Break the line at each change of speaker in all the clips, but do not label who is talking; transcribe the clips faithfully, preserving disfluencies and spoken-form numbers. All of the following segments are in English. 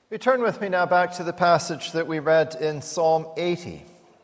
You turn with me now back to the passage that we read in Psalm eighty.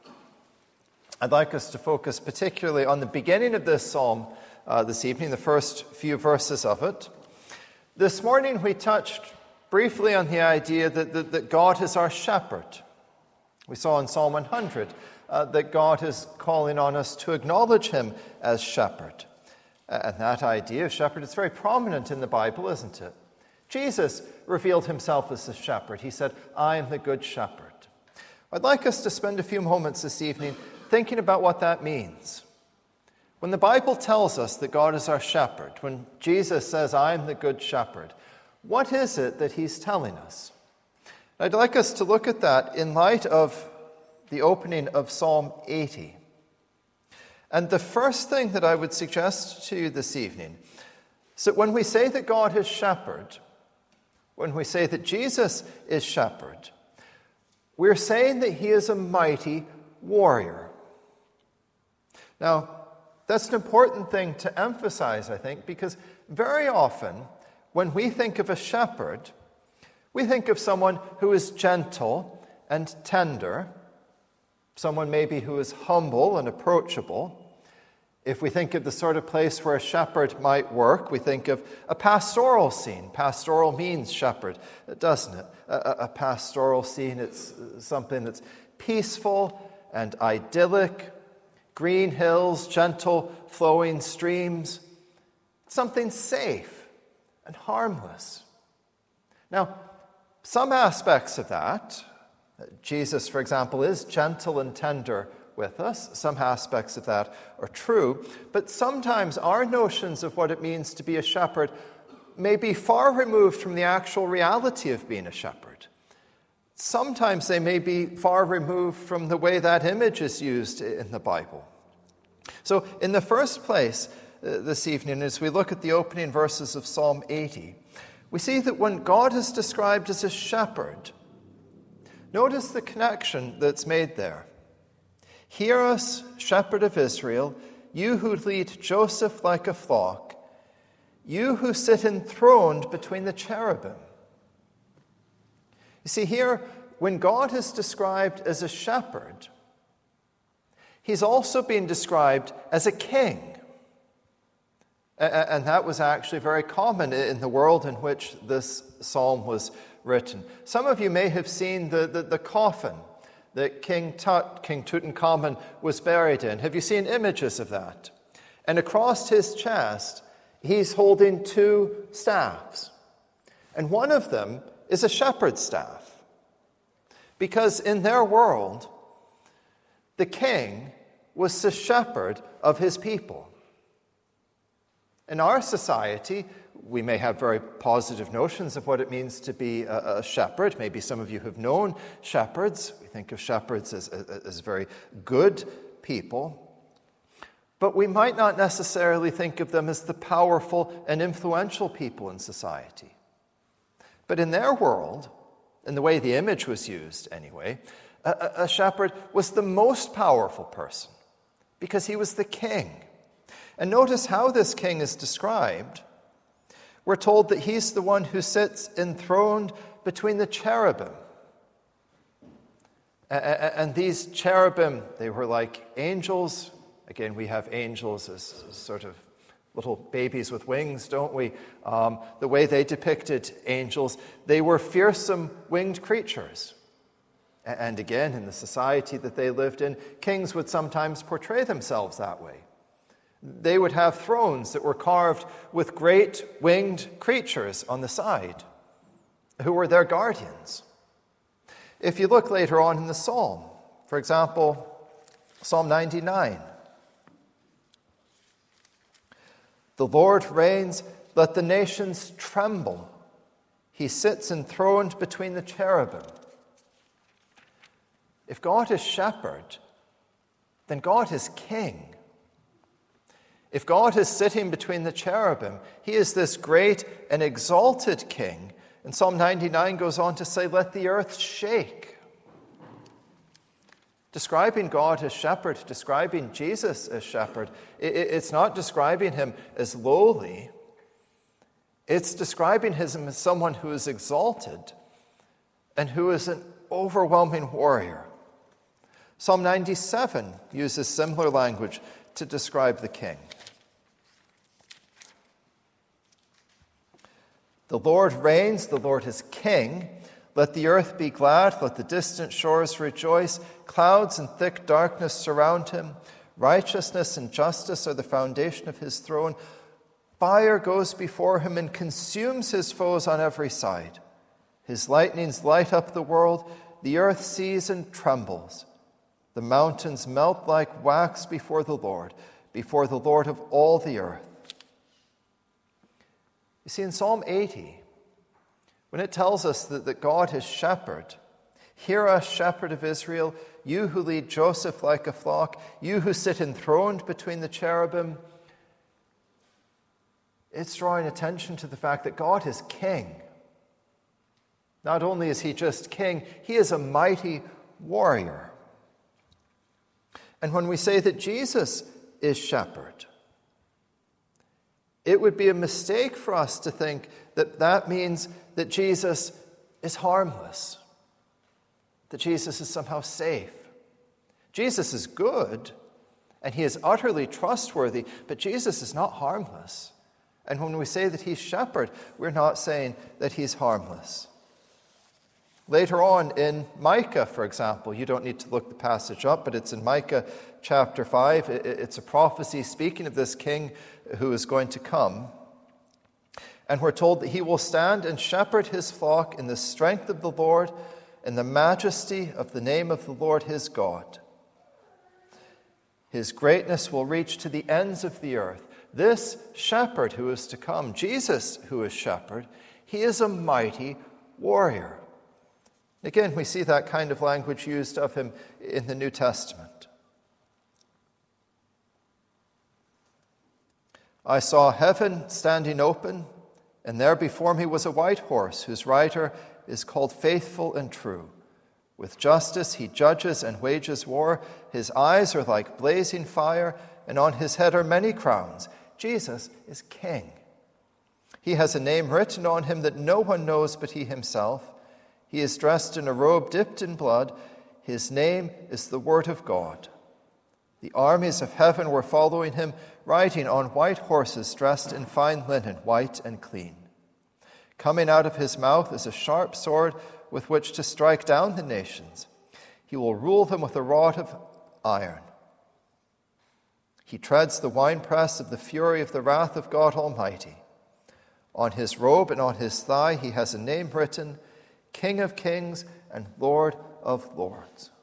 I'd like us to focus particularly on the beginning of this psalm uh, this evening, the first few verses of it. This morning we touched briefly on the idea that, that, that God is our shepherd. We saw in Psalm one hundred uh, that God is calling on us to acknowledge him as shepherd. Uh, and that idea of shepherd is very prominent in the Bible, isn't it? Jesus revealed himself as the shepherd. He said, I am the good shepherd. I'd like us to spend a few moments this evening thinking about what that means. When the Bible tells us that God is our shepherd, when Jesus says, I am the good shepherd, what is it that he's telling us? I'd like us to look at that in light of the opening of Psalm eighty. And the first thing that I would suggest to you this evening is that when we say that God is shepherd, when we say that Jesus is shepherd, we're saying that he is a mighty warrior. Now, that's an important thing to emphasize, I think, because very often when we think of a shepherd, we think of someone who is gentle and tender, someone maybe who is humble and approachable. If we think of the sort of place where a shepherd might work, we think of a pastoral scene. Pastoral means shepherd, doesn't it? A, a pastoral scene, it's something that's peaceful and idyllic, green hills, gentle flowing streams, something safe and harmless. Now, some aspects of that, Jesus, for example, is gentle and tender with us. Some aspects of that are true, but sometimes our notions of what it means to be a shepherd may be far removed from the actual reality of being a shepherd. Sometimes they may be far removed from the way that image is used in the Bible. So in the first place uh, this evening, as we look at the opening verses of Psalm eighty, we see that when God is described as a shepherd, notice the connection that's made there. Hear us, shepherd of Israel, you who lead Joseph like a flock, you who sit enthroned between the cherubim. You see, here, when God is described as a shepherd, he's also being described as a king. And that was actually very common in the world in which this psalm was written. Some of you may have seen the, the, the coffin that King Tut, King Tutankhamun was buried in. Have you seen images of that? And across his chest, he's holding two staffs. And one of them is a shepherd's staff. Because in their world, the king was the shepherd of his people. In our society, we may have very positive notions of what it means to be a, a shepherd. Maybe some of you have known shepherds. We think of shepherds as, as, as very good people. But we might not necessarily think of them as the powerful and influential people in society. But in their world, in the way the image was used anyway, a, a shepherd was the most powerful person because he was the king. And notice how this king is described. We're told that he's the one who sits enthroned between the cherubim. And these cherubim, they were like angels. Again, we have angels as sort of little babies with wings, don't we? Um, the way they depicted angels, they were fearsome winged creatures. And again, in the society that they lived in, kings would sometimes portray themselves that way. They would have thrones that were carved with great winged creatures on the side, who were their guardians. If you look later on in the psalm, for example, Psalm ninety-nine, the Lord reigns, let the nations tremble. He sits enthroned between the cherubim. If God is shepherd, then God is king. If God is sitting between the cherubim, he is this great and exalted king. And Psalm ninety-nine goes on to say, let the earth shake. Describing God as shepherd, describing Jesus as shepherd, it's not describing him as lowly. It's describing him as someone who is exalted, and who is an overwhelming warrior. Psalm ninety-seven uses similar language to describe the king. The Lord reigns, the Lord is king. Let the earth be glad, let the distant shores rejoice. Clouds and thick darkness surround him. Righteousness and justice are the foundation of his throne. Fire goes before him and consumes his foes on every side. His lightnings light up the world. The earth sees and trembles. The mountains melt like wax before the Lord, before the Lord of all the earth. You see, in Psalm eighty, when it tells us that, that God is shepherd, hear us, shepherd of Israel, you who lead Joseph like a flock, you who sit enthroned between the cherubim, it's drawing attention to the fact that God is king. Not only is he just king, he is a mighty warrior. And when we say that Jesus is shepherd, it would be a mistake for us to think that that means that Jesus is harmless, that Jesus is somehow safe. Jesus is good, and he is utterly trustworthy, but Jesus is not harmless. And when we say that he's shepherd, we're not saying that he's harmless. Later on in Micah, for example, you don't need to look the passage up, but it's in Micah chapter five. It's a prophecy speaking of this king who is going to come. And we're told that he will stand and shepherd his flock in the strength of the Lord, in the majesty of the name of the Lord his God. His greatness will reach to the ends of the earth. This shepherd who is to come, Jesus who is shepherd, he is a mighty warrior. Again, we see that kind of language used of him in the New Testament. I saw heaven standing open, and there before me was a white horse, whose rider is called Faithful and True. With justice he judges and wages war. His eyes are like blazing fire, and on his head are many crowns. Jesus is king. He has a name written on him that no one knows but he himself. He is dressed in a robe dipped in blood. His name is the Word of God. The armies of heaven were following him, riding on white horses dressed in fine linen, white and clean. Coming out of his mouth is a sharp sword with which to strike down the nations. He will rule them with a rod of iron. He treads the winepress of the fury of the wrath of God Almighty. On his robe and on his thigh he has a name written, King of Kings and Lord of Lords.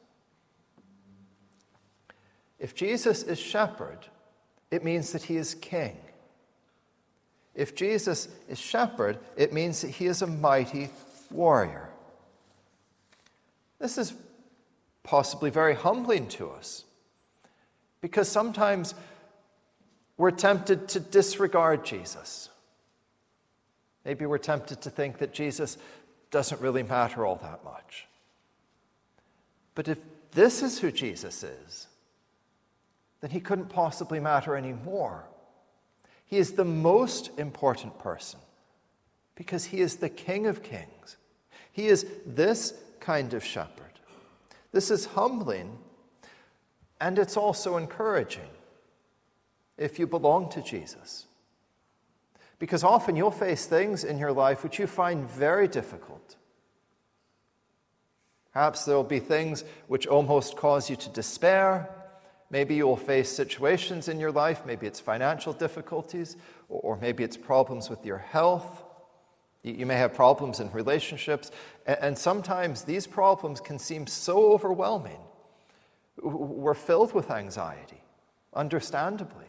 If Jesus is shepherd, it means that he is king. If Jesus is shepherd, it means that he is a mighty warrior. This is possibly very humbling to us, because sometimes we're tempted to disregard Jesus. Maybe we're tempted to think that Jesus doesn't really matter all that much. But if this is who Jesus is, then he couldn't possibly matter anymore. He is the most important person because he is the King of Kings. He is this kind of shepherd. This is humbling, and it's also encouraging if you belong to Jesus. Because often you'll face things in your life which you find very difficult. Perhaps there will be things which almost cause you to despair. Maybe you will face situations in your life, maybe it's financial difficulties, or maybe it's problems with your health. You may have problems in relationships, and sometimes these problems can seem so overwhelming. We're filled with anxiety, understandably.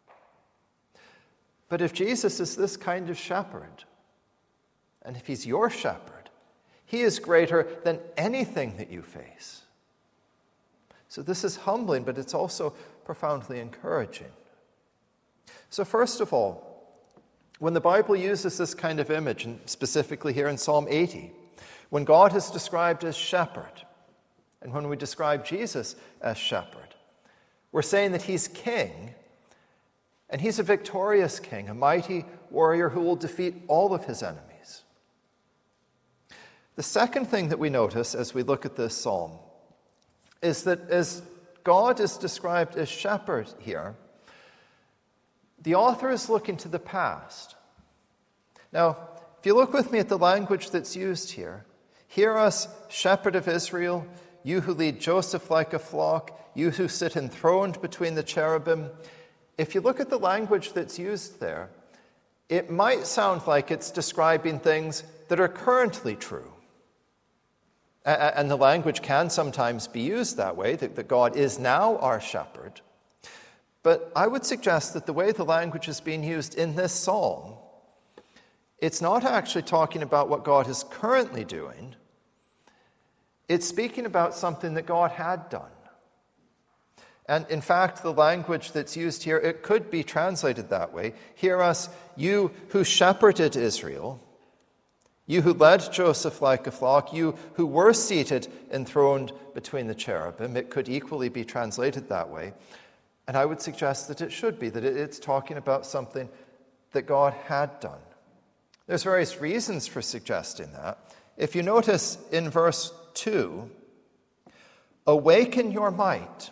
But if Jesus is this kind of shepherd, and if he's your shepherd, he is greater than anything that you face. So this is humbling, but it's also profoundly encouraging. So first of all, when the Bible uses this kind of image, and specifically here in Psalm eighty, when God is described as shepherd, and when we describe Jesus as shepherd, we're saying that he's king, and he's a victorious king, a mighty warrior who will defeat all of his enemies. The second thing that we notice as we look at this psalm is that as God is described as shepherd here, the author is looking to the past. Now, if you look with me at the language that's used here, hear us, shepherd of Israel, you who lead Joseph like a flock, you who sit enthroned between the cherubim. If you look at the language that's used there, it might sound like it's describing things that are currently true. And the language can sometimes be used that way, that God is now our shepherd. But I would suggest that the way the language is being used in this psalm, it's not actually talking about what God is currently doing. It's speaking about something that God had done. And in fact, the language that's used here, it could be translated that way. Hear us, you who shepherded Israel, you who led Joseph like a flock, you who were seated enthroned between the cherubim. It could equally be translated that way. And I would suggest that it should be, that it's talking about something that God had done. There's various reasons for suggesting that. If you notice in verse two, awaken your might.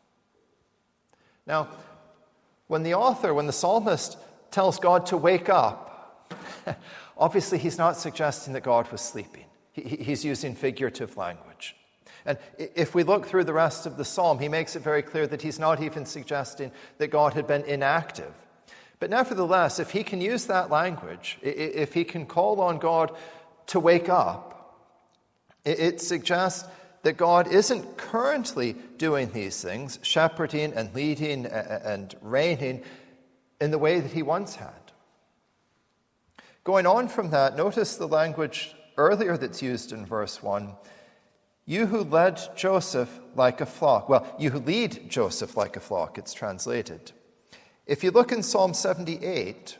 Now, when the author, when the psalmist tells God to wake up, obviously he's not suggesting that God was sleeping. He, he's using figurative language. And if we look through the rest of the psalm, he makes it very clear that he's not even suggesting that God had been inactive. But nevertheless, if he can use that language, if he can call on God to wake up, it suggests that God isn't currently doing these things, shepherding and leading and reigning in the way that he once had. Going on from that, notice the language earlier that's used in verse one. You who led Joseph like a flock. Well, you who lead Joseph like a flock, it's translated. If you look in Psalm seventy-eight,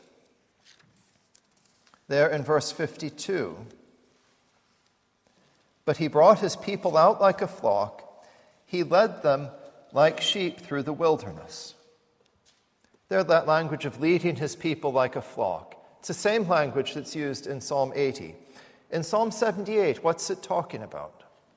there in verse fifty-two, but he brought his people out like a flock. He led them like sheep through the wilderness. There, that language of leading his people like a flock. It's the same language that's used in Psalm eighty. In Psalm seventy-eight, what's it talking about?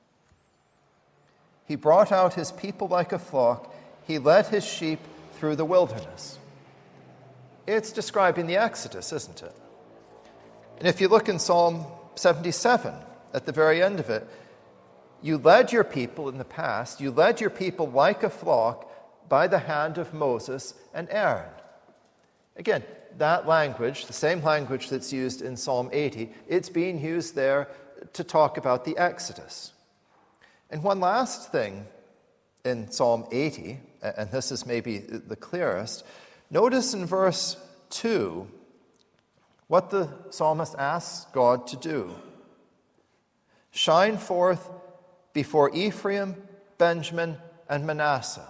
He brought out his people like a flock. He led his sheep through the wilderness. It's describing the Exodus, isn't it? And if you look in Psalm seventy-seven, at the very end of it, you led your people in the past, you led your people like a flock by the hand of Moses and Aaron. Again, that language, the same language that's used in Psalm eighty, it's being used there to talk about the Exodus. And one last thing in Psalm eighty, and this is maybe the clearest, notice in verse two what the psalmist asks God to do. Shine forth before Ephraim, Benjamin, and Manasseh.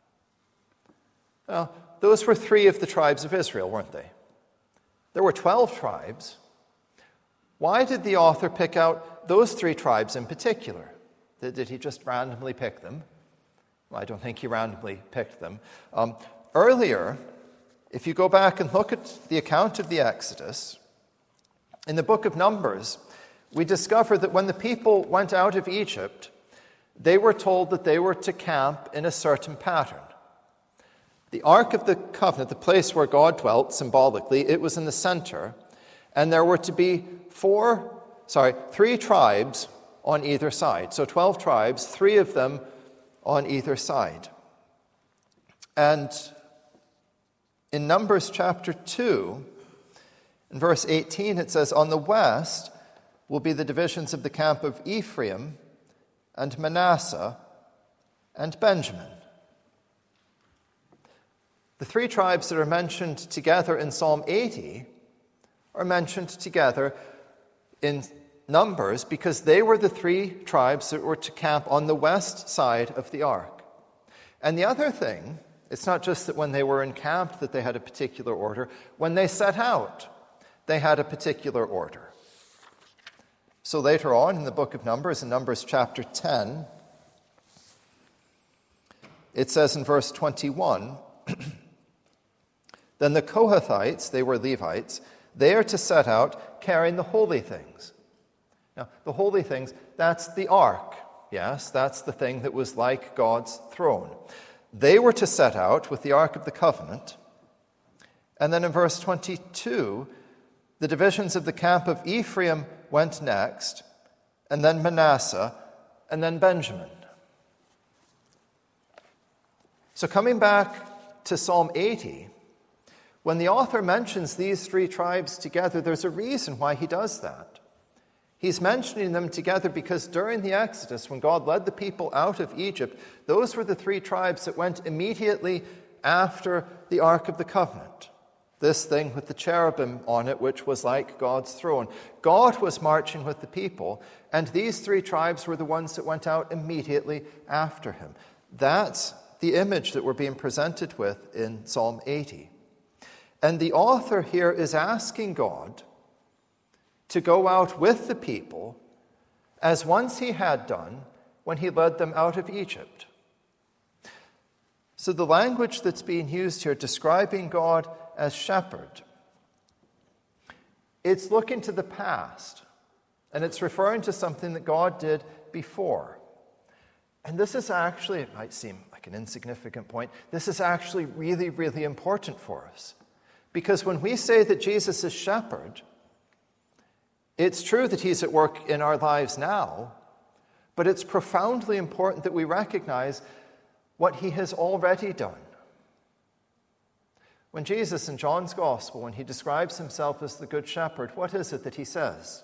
Now, those were three of the tribes of Israel, weren't they? There were twelve tribes. Why did the author pick out those three tribes in particular? Did, did he just randomly pick them? Well, I don't think he randomly picked them. Um, earlier, if you go back and look at the account of the Exodus, in the book of Numbers, we discover that when the people went out of Egypt, they were told that they were to camp in a certain pattern. The Ark of the Covenant, the place where God dwelt symbolically, it was in the center, and there were to be four, sorry, three tribes on either side. So twelve tribes, three of them on either side. And in Numbers chapter two, in verse eighteen, it says, on the west will be the divisions of the camp of Ephraim and Manasseh and Benjamin. The three tribes that are mentioned together in Psalm eighty are mentioned together in Numbers because they were the three tribes that were to camp on the west side of the ark. And the other thing, it's not just that when they were encamped that they had a particular order. When they set out, they had a particular order. So later on in the book of Numbers, in Numbers chapter ten, it says in verse twenty-one, then the Kohathites, they were Levites, they are to set out carrying the holy things. Now, the holy things, that's the ark. Yes, that's the thing that was like God's throne. They were to set out with the Ark of the Covenant. And then in verse twenty-two, the divisions of the camp of Ephraim went next, and then Manasseh, and then Benjamin. So coming back to Psalm eighty, when the author mentions these three tribes together, there's a reason why he does that. He's mentioning them together because during the Exodus, when God led the people out of Egypt, those were the three tribes that went immediately after the Ark of the Covenant. This thing with the cherubim on it, which was like God's throne. God was marching with the people, and these three tribes were the ones that went out immediately after him. That's the image that we're being presented with in Psalm eighty. And the author here is asking God to go out with the people as once he had done when he led them out of Egypt. So the language that's being used here describing God as shepherd, it's looking to the past, and it's referring to something that God did before. And this is actually, it might seem like an insignificant point, this is actually really, really important for us. Because when we say that Jesus is shepherd, it's true that he's at work in our lives now, but it's profoundly important that we recognize what he has already done. When Jesus in John's Gospel, when he describes himself as the Good Shepherd, what is it that he says?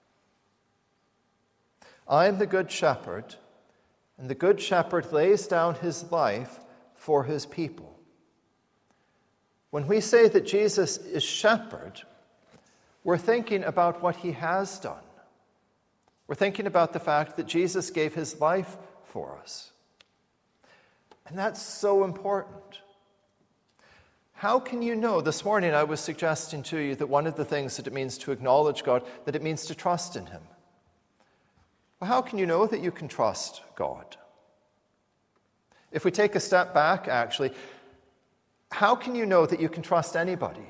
I am the Good Shepherd, and the Good Shepherd lays down his life for his people. When we say that Jesus is shepherd, we're thinking about what he has done. We're thinking about the fact that Jesus gave his life for us. And that's so important. How can you know? This morning I was suggesting to you that one of the things that it means to acknowledge God, that it means to trust in him. Well, how can you know that you can trust God? If we take a step back, actually, how can you know that you can trust anybody?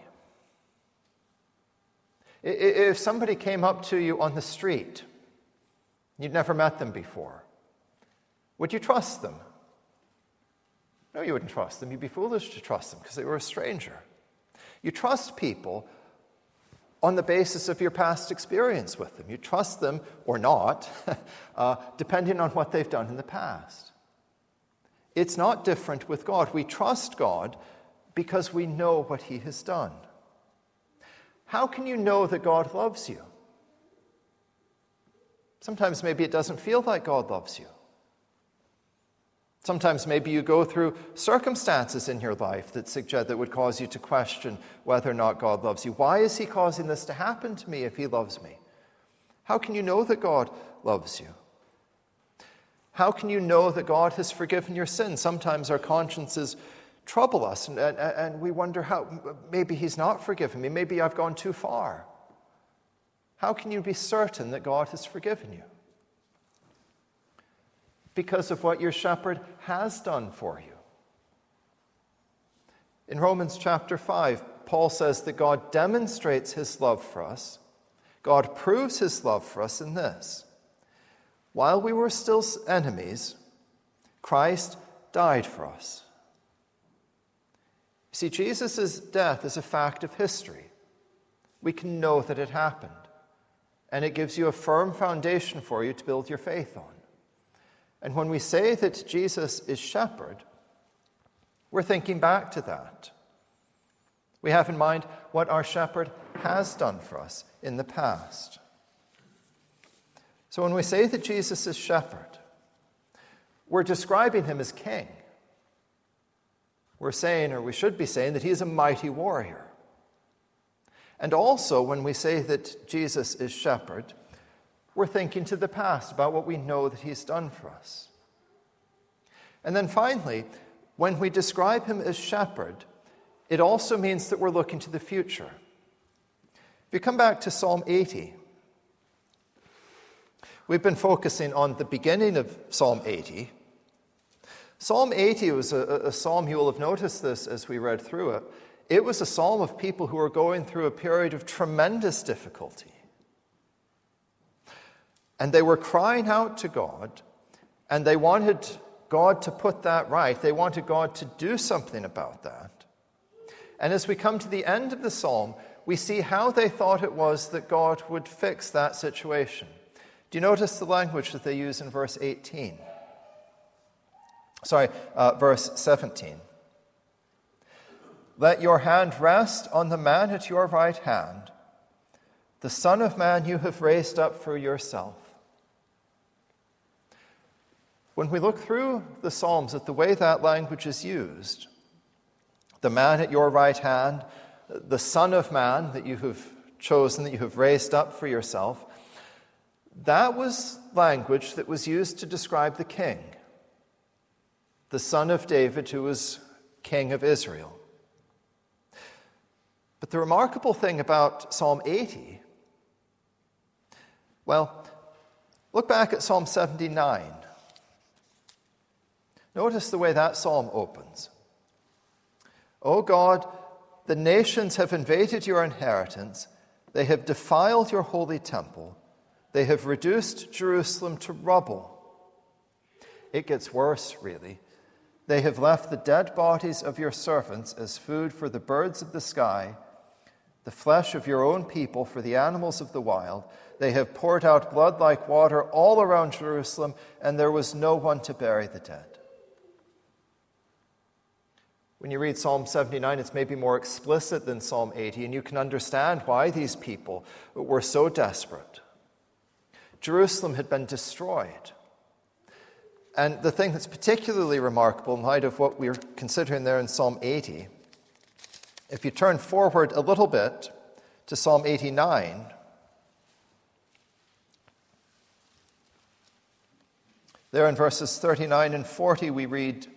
If somebody came up to you on the street, you'd never met them before, would you trust them? No, you wouldn't trust them. You'd be foolish to trust them because they were a stranger. You trust people on the basis of your past experience with them. You trust them or not, uh, depending on what they've done in the past. It's not different with God. We trust God because we know what he has done. How can you know that God loves you? Sometimes maybe it doesn't feel like God loves you. Sometimes maybe you go through circumstances in your life that suggest that would cause you to question whether or not God loves you. Why is he causing this to happen to me if he loves me? How can you know that God loves you? How can you know that God has forgiven your sins? Sometimes our consciences trouble us, and, and, and we wonder how, maybe he's not forgiven me, maybe I've gone too far. How can you be certain that God has forgiven you? Because of what your shepherd has done for you. In Romans chapter five, Paul says that God demonstrates his love for us. God proves his love for us in this: while we were still enemies, Christ died for us. See, Jesus' death is a fact of history. We can know that it happened. And it gives you a firm foundation for you to build your faith on. And when we say that Jesus is shepherd, we're thinking back to that. We have in mind what our shepherd has done for us in the past. So when we say that Jesus is shepherd, we're describing him as king. We're saying, or we should be saying, that he is a mighty warrior. And also, when we say that Jesus is shepherd, we're thinking to the past about what we know that he's done for us. And then finally, when we describe him as shepherd, it also means that we're looking to the future. If you come back to Psalm eighty, we've been focusing on the beginning of Psalm eighty. Psalm eighty was a, a psalm, you will have noticed this as we read through it. It was a psalm of people who were going through a period of tremendous difficulty. And they were crying out to God, and they wanted God to put that right. They wanted God to do something about that. And as we come to the end of the psalm, we see how they thought it was that God would fix that situation. Do you notice the language that they use in verse eighteen? Sorry, uh, verse seventeen. Let your hand rest on the man at your right hand, the Son of Man you have raised up for yourself. When we look through the Psalms at the way that language is used, the man at your right hand, the Son of Man that you have chosen, that you have raised up for yourself, that was language that was used to describe the king, the son of David who was king of Israel. But the remarkable thing about Psalm eighty, well, look back at Psalm seventy-nine. Notice the way that psalm opens. O God, the nations have invaded your inheritance. They have defiled your holy temple. They have reduced Jerusalem to rubble. It gets worse, really. They have left the dead bodies of your servants as food for the birds of the sky, the flesh of your own people for the animals of the wild. They have poured out blood like water all around Jerusalem, and there was no one to bury the dead. When you read Psalm seventy-nine, it's maybe more explicit than Psalm eighty, and you can understand why these people were so desperate. Jerusalem had been destroyed. And the thing that's particularly remarkable in light of what we're considering there in Psalm eighty, if you turn forward a little bit to Psalm eighty-nine, there in verses thirty-nine and forty we read,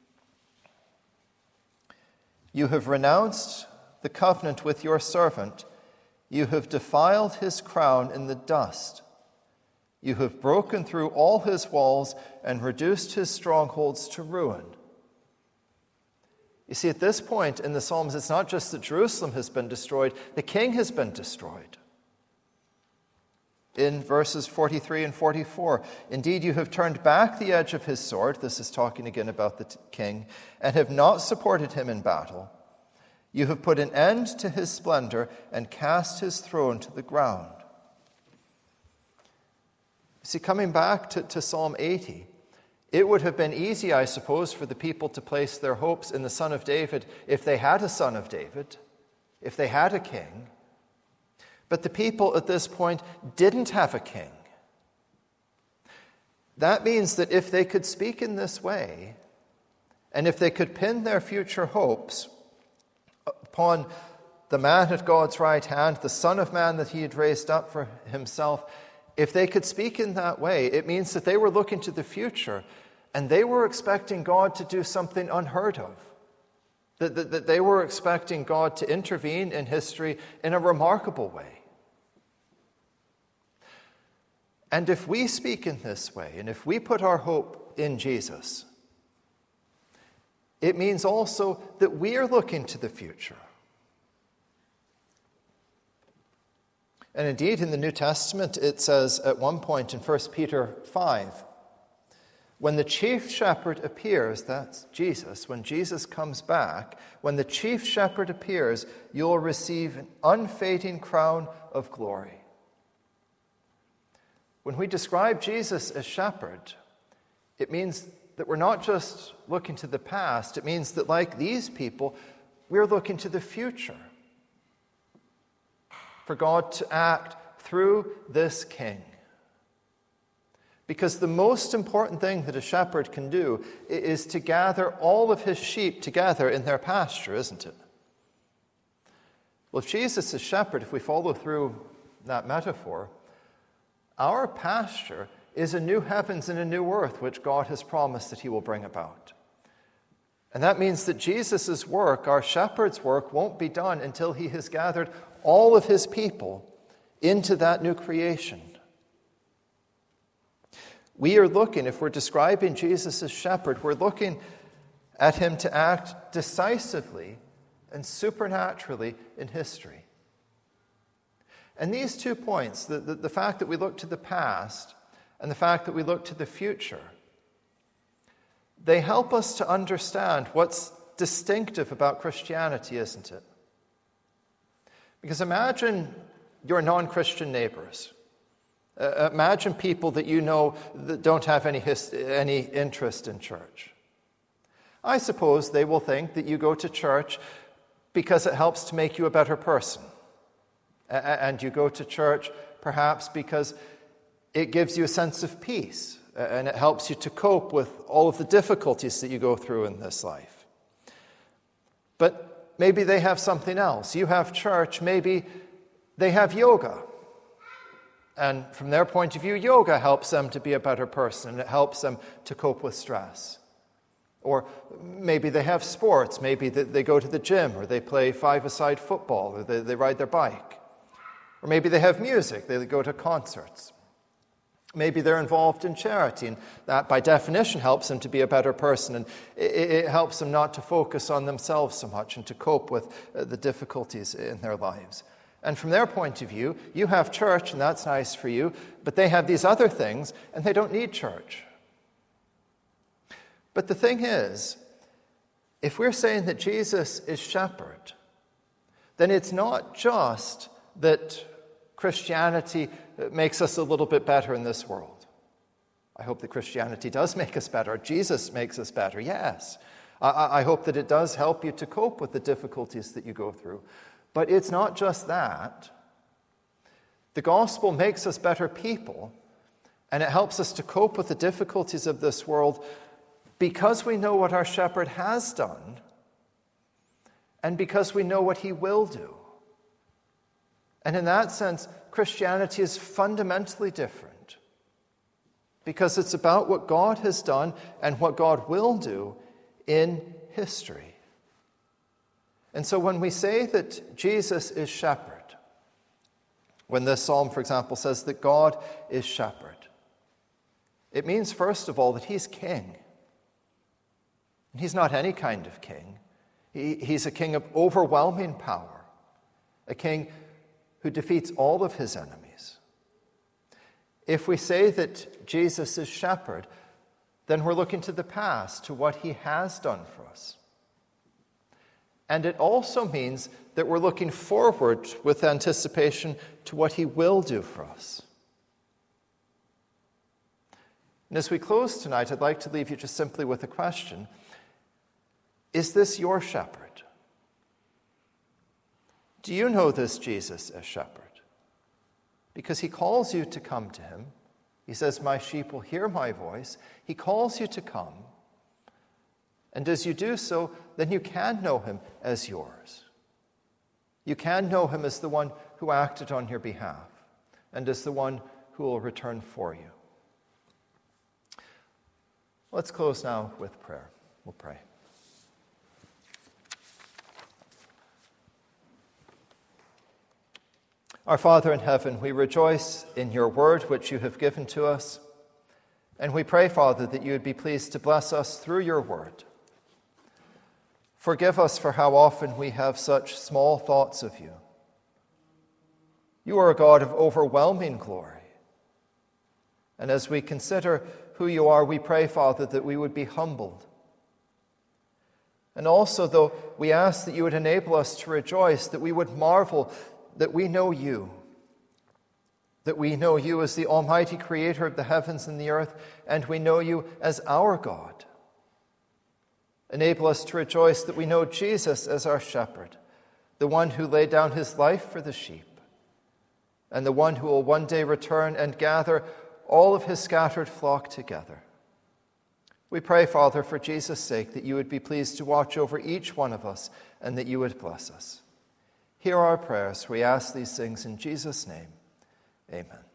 You have renounced the covenant with your servant. You have defiled his crown in the dust. You have broken through all his walls and reduced his strongholds to ruin. You see, at this point in the Psalms, it's not just that Jerusalem has been destroyed, the king has been destroyed. In verses forty-three and forty-four, indeed, you have turned back the edge of his sword, this is talking again about the t- king, and have not supported him in battle. You have put an end to his splendor and cast his throne to the ground. See, coming back to, to Psalm eighty, it would have been easy, I suppose, for the people to place their hopes in the Son of David if they had a Son of David, if they had a king. But the people at this point didn't have a king. That means that if they could speak in this way, and if they could pin their future hopes upon the man at God's right hand, the Son of Man that he had raised up for himself, if they could speak in that way, it means that they were looking to the future and they were expecting God to do something unheard of. That, that, that they were expecting God to intervene in history in a remarkable way. And if we speak in this way, and if we put our hope in Jesus, it means also that we are looking to the future. And indeed, in the New Testament, it says at one point in First Peter five, when the chief shepherd appears, that's Jesus, when Jesus comes back, when the chief shepherd appears, you'll receive an unfading crown of glory. When we describe Jesus as shepherd, it means that we're not just looking to the past. It means that, like these people, we're looking to the future. For God to act through this king. Because the most important thing that a shepherd can do is to gather all of his sheep together in their pasture, isn't it? Well, if Jesus is shepherd, if we follow through that metaphor, our pasture is a new heavens and a new earth which God has promised that he will bring about. And that means that Jesus' work, our shepherd's work, won't be done until he has gathered all of his people into that new creation. We are looking, if we're describing Jesus as shepherd, we're looking at him to act decisively and supernaturally in history. And these two points, the, the, the fact that we look to the past and the fact that we look to the future, they help us to understand what's distinctive about Christianity, isn't it? Because imagine your non-Christian neighbors. Uh, imagine people that you know that don't have any, his, any interest in church. I suppose they will think that you go to church because it helps to make you a better person. And you go to church perhaps because it gives you a sense of peace and it helps you to cope with all of the difficulties that you go through in this life. But maybe they have something else. You have church, maybe they have yoga. And from their point of view, yoga helps them to be a better person. It helps them to cope with stress. Or maybe they have sports. Maybe they go to the gym, or they play five-a-side football, or they, they ride their bike. Or maybe they have music. They go to concerts. Maybe they're involved in charity, and that by definition helps them to be a better person. And it, it helps them not to focus on themselves so much and to cope with the difficulties in their lives. And from their point of view, you have church, and that's nice for you, but they have these other things, and they don't need church. But the thing is, if we're saying that Jesus is shepherd, then it's not just that Christianity makes us a little bit better in this world. I hope that Christianity does make us better. Jesus makes us better, yes. I, I hope that it does help you to cope with the difficulties that you go through. But it's not just that. The gospel makes us better people, and it helps us to cope with the difficulties of this world because we know what our shepherd has done and because we know what he will do. And in that sense, Christianity is fundamentally different because it's about what God has done and what God will do in history. And so when we say that Jesus is shepherd, when this psalm, for example, says that God is shepherd, it means, first of all, that he's king. And he's not any kind of king. He, he's a king of overwhelming power, a king who defeats all of his enemies. If we say that Jesus is shepherd, then we're looking to the past, to what he has done for us. And it also means that we're looking forward with anticipation to what he will do for us. And as we close tonight, I'd like to leave you just simply with a question. Is this your shepherd? Do you know this Jesus as shepherd? Because he calls you to come to him. He says, "My sheep will hear my voice." He calls you to come. And as you do so, then you can know him as yours. You can know him as the one who acted on your behalf and as the one who will return for you. Let's close now with prayer. We'll pray. Our Father in heaven, we rejoice in your word which you have given to us. And we pray, Father, that you would be pleased to bless us through your word. Forgive us for how often we have such small thoughts of you. You are a God of overwhelming glory. And as we consider who you are, we pray, Father, that we would be humbled. And also, though, we ask that you would enable us to rejoice, that we would marvel that we know you, that we know you as the almighty creator of the heavens and the earth, and we know you as our God. Enable us to rejoice that we know Jesus as our shepherd, the one who laid down his life for the sheep, and the one who will one day return and gather all of his scattered flock together. We pray, Father, for Jesus' sake, that you would be pleased to watch over each one of us and that you would bless us. Hear our prayers. We ask these things in Jesus' name. Amen.